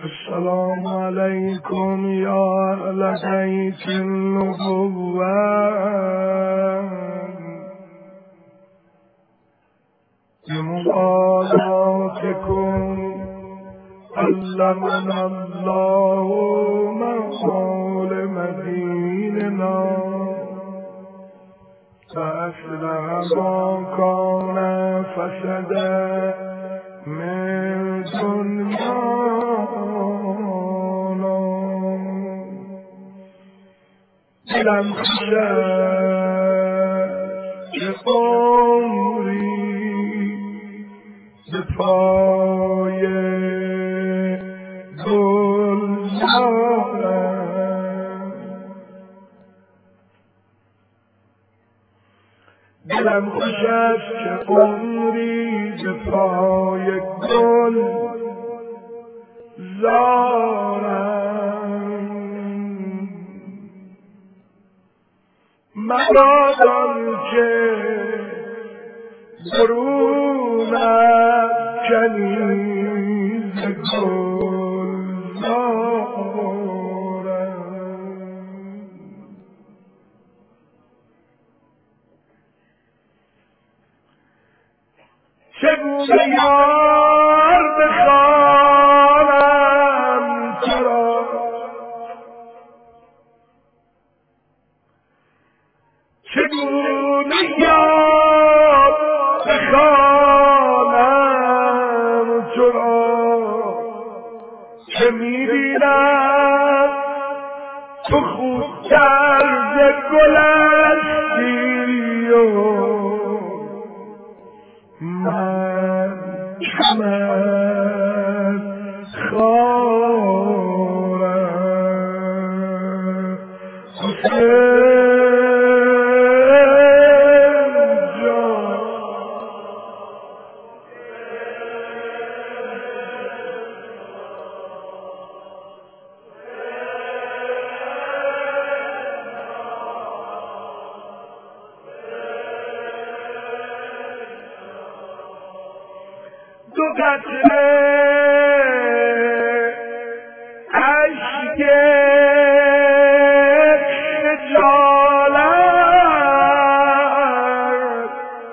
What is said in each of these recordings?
السلام علیکم یا اهل بیت النبوة بمبالاتكم علمنا الله مقالم ديننا فأصلح ما كان فسدا من دنيانا دلم خشد عمری به پای گلزارم دلم خوش است که عمری به پای گل زارم مبادان که برون از کنیز گل زارم چگونه یار بخوانم چرا چگونه یار بخوانم چرا که میبینم تو خوبتر ز گل هستی و من کم از خارم حسین جان دو قطره اشک خجالت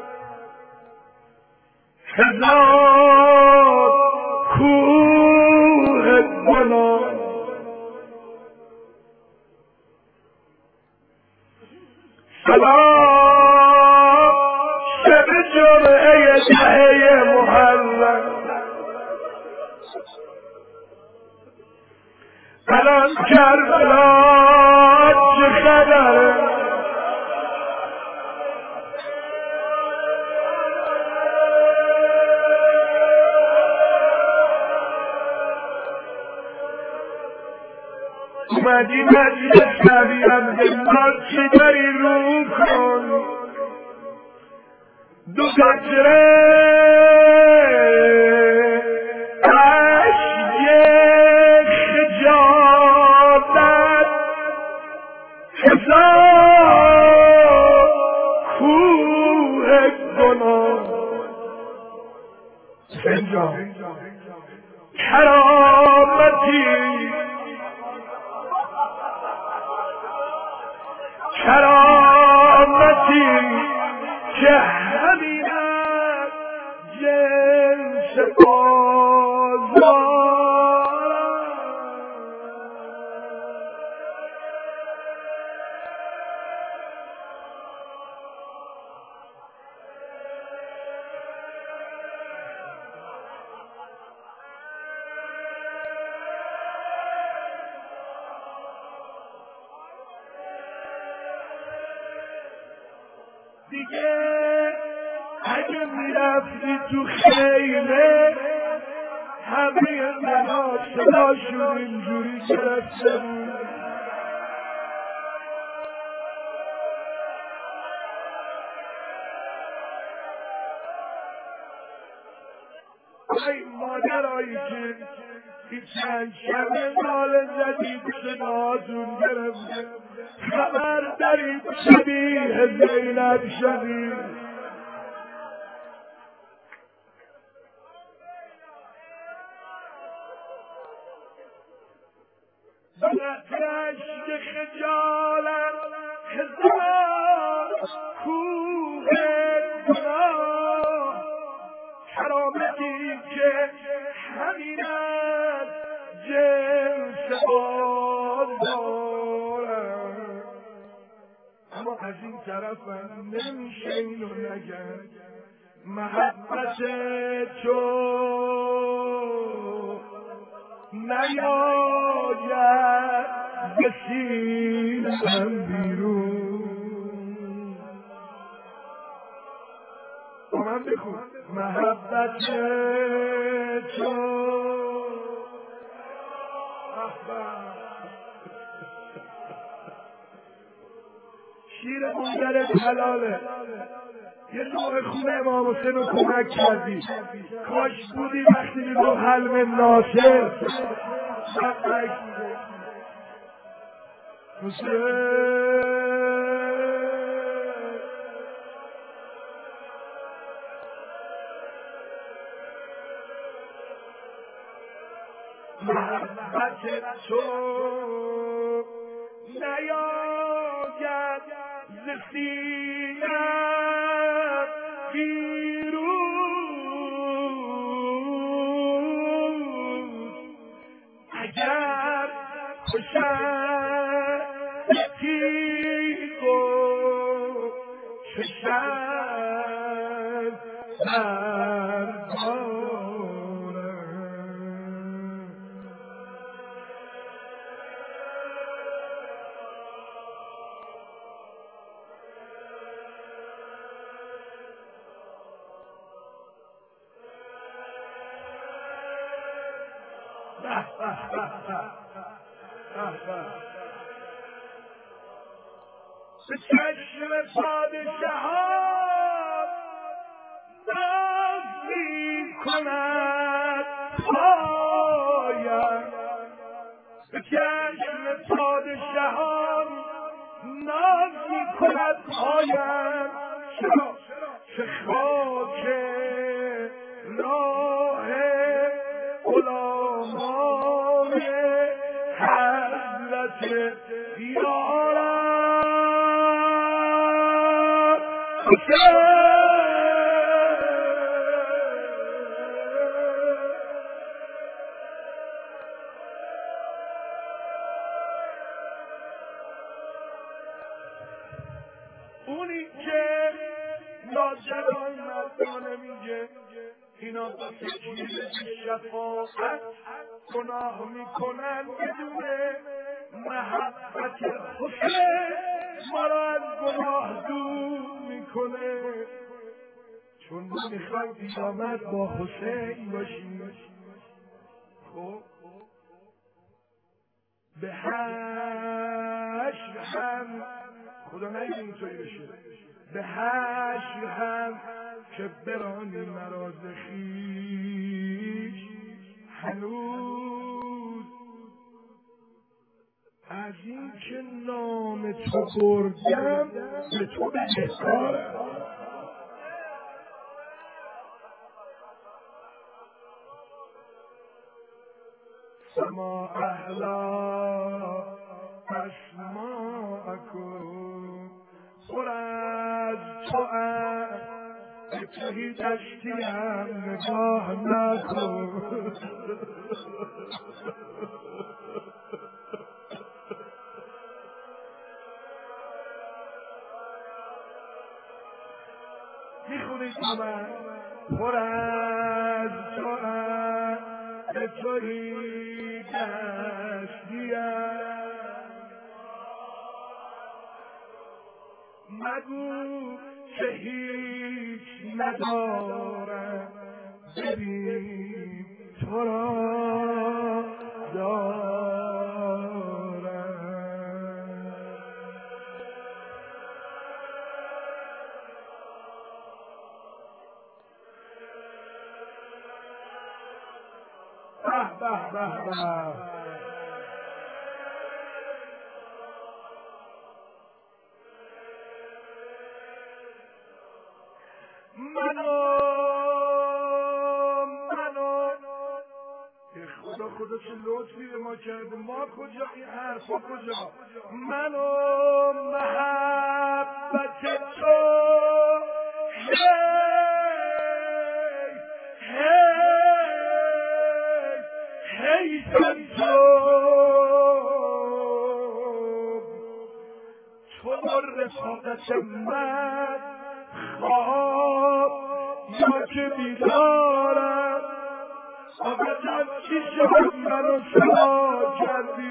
هزار کوه گناه سلام شب جمعه دهه محرم الان کربلا چه خبره اومدی مجلس نبیم دمار چی داری رو کن دو قطره اشک خجالت هزار کوه گناه سنجان کرامتی که همین از جنس بازارم دیگه اگه میرفتی تو خیمه همه زنها صداشون اینجوری گرفته بود ای مادرایی که این چند شبه مال جدید صداتون گرفته خبر دارید شبیه زینب شدید بقتش که خجالت هزار کوه گناه کرامتی که همین از جنس آزارم، اما از این طرفم نمیشه اینو نگم محبت تو نیاید ز سینه‌ام بیرون. با من بخون محبت تو شیر منظرت حلاله. یه نوع خونه امام حسین رو کمک کردی، کاش بودی وقتی میگو حلم ناصر محبت تو نیاید ز سینه‌ام بیرون. اگر خوشتی و چشم بردارم. به چشم پادشاهان ناز می‌کند پایم، به چشم پادشاهان ناز می‌کند پایم. چرا؟ چه خاک راه غلامان حضرت یارم. اونی که ناجوان مردانه میگه اینا با تکیه شفاعت گناه میکنن، بدونه محبت حسین ما را از گناه دور میکنه. چون ما میخوایم قیامت با حسین باشیم. خب به حشر هم خدا نگه اینطوری بشه، به حشر هم که برانی مراز خویش هنوز از این که نام تو بردم به تو بهتارم. سما اهلا اسماءکم پر از تو به توی دشتیم نگاه نکن. میخونید با من پر از تو به توی دشتیم مگو که هیچ ندارم، ببین تو را دارم. به به به به منو خدا چه لطفی به ما کرده. ما کجا این حرفا کجا؟ من و محبت تو هی تو رفاقت من خواب یا که بیدارم آقا چی شد منو سوار کردی؟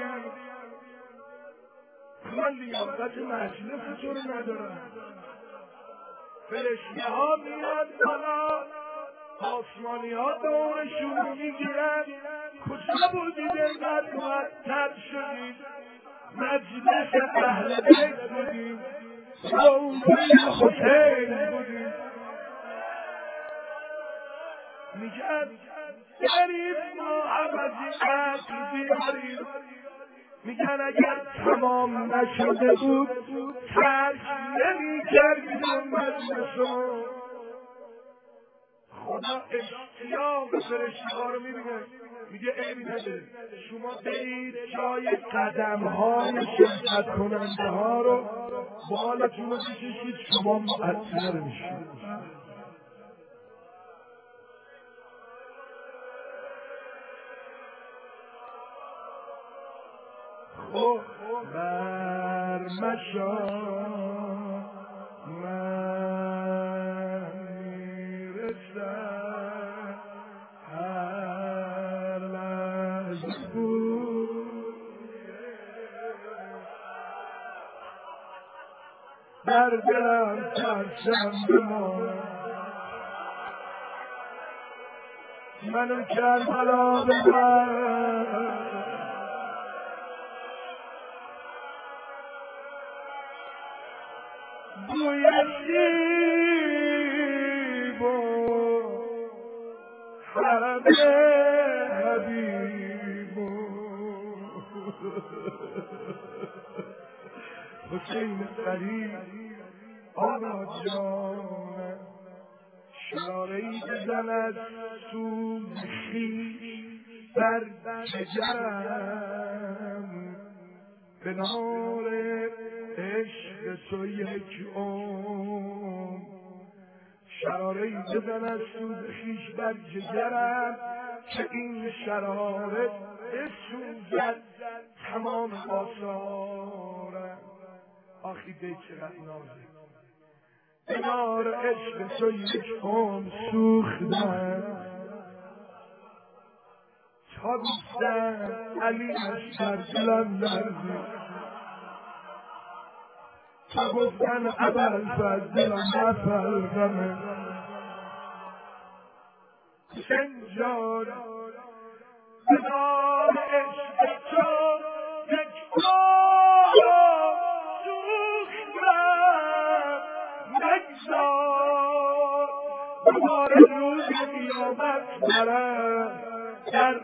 من لیاقت مجلس تو رو ندارم. فرشته ها میاد بالا، آسمانی ها دورشون میگیرن. کجا بودید اینقدر معطل شدید؟ مجلس اهل بیت بودیم، روضه حسین بودیم. میگن بریم ما عوضی عقل بیاریم. میگن اگر تمام نشده بود ترک نمی کردیم مجلسو. خدا اشتیاق فرشته ها رو میبینه، میگه عیبی نداره شما برید جای قدم های شرکت کننده ها رو بالتون رو بکشید، شما مؤثر میشید. خب بر مشا من میرسم هر لحظه بود در دلم ترسم بمانم. منو کربلا ببر بوی سیب و حرم حبیب و حسین قریب آقا جانم شاره‌ای بزند سوز خویش بر جگرم به نار عشق تو یک عمر. شراره‌ای بزند سوز خویش بر جگرم که این شراره بسوزد تمام آثارم. آخی ده چقدر نازه به نار عشق تو یک عمر سوختم تا گفتم علی اشتر دلم لرزید، تا گفتن ابوالفضل دلم نفرغمه. سنجان به نار عشق تو یک عمر سوختم. نگذار بار روز قیامت برم در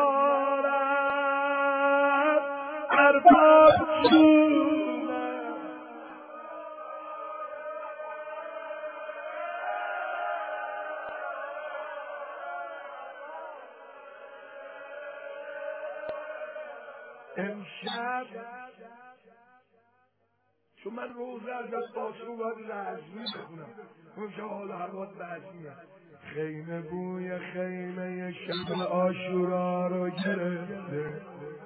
نارم ارباب چونم. امشب چون من روزه از آسمون باید لازمی بخونم، امشب حال هوات لازمیه. خیمه بوی خیمه شب عاشورا رو گرفته،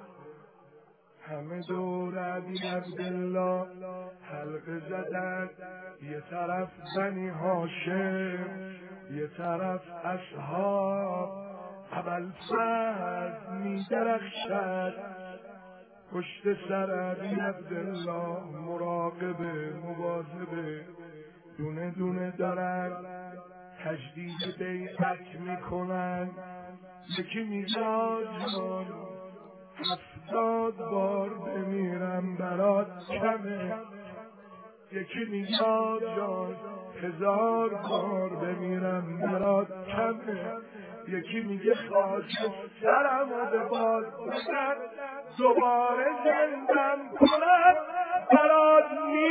همه دور عبی عبدالله حلقه زدن. یه طرف بنی هاشم، یه طرف اصحاب. ابوالفضل می درخشد پشت سر عبی عبدالله، مراقبه مواظبه دونه دونه دارن تجدید بیعت میکنن. یکی میگاد جان 70 بار بمیرم برات کمه، یکی میگاد جان 1000 بار بمیرم برات کمه، یکی میگه خاکسترم و به باد بزن دوباره زندم کنم برات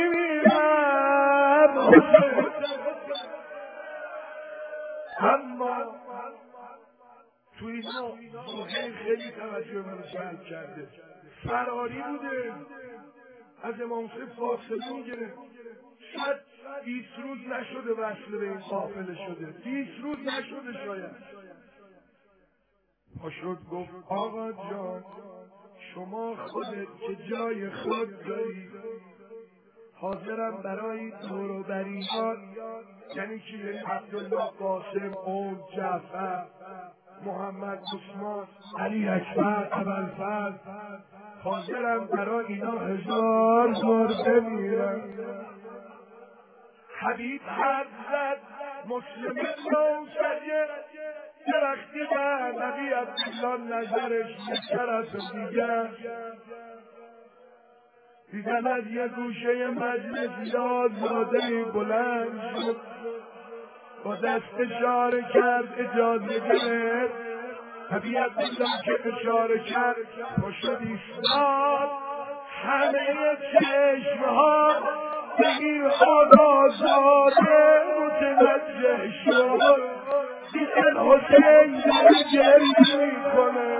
میمیرم. اما توی اینا خیلی توجه من جلب کرده. فراری بوده، از امام حسین فاصله میگیره. شاید 20 روز نشده وصل به این قافله شده، 20 روز نشده شاید. پاشد گفت آقا جان شما خودت که جای خود داری، حاضرم برای دور و بریان، یعنی که یعنی عبدالله، قاسم، عمر، جعفر، محمد، عثمان، علی اکبر، ابوالفضل، حاضرم برای اینا 1000 بار بمیرم. حبیب حرف زد، مسلم نوشده که وقتی در نبی عبدالله نظرش یک طرف دیگر دیدن از یه گوشه مجلس یازاده بلند شد، با دست اشاره کرد اجازه گرفت. نبی عبدالله که اشاره کرد پشت ایستاد، همه چشمها به این آقازاده متوجه شد. دیدن حسین داره گریه میکنه،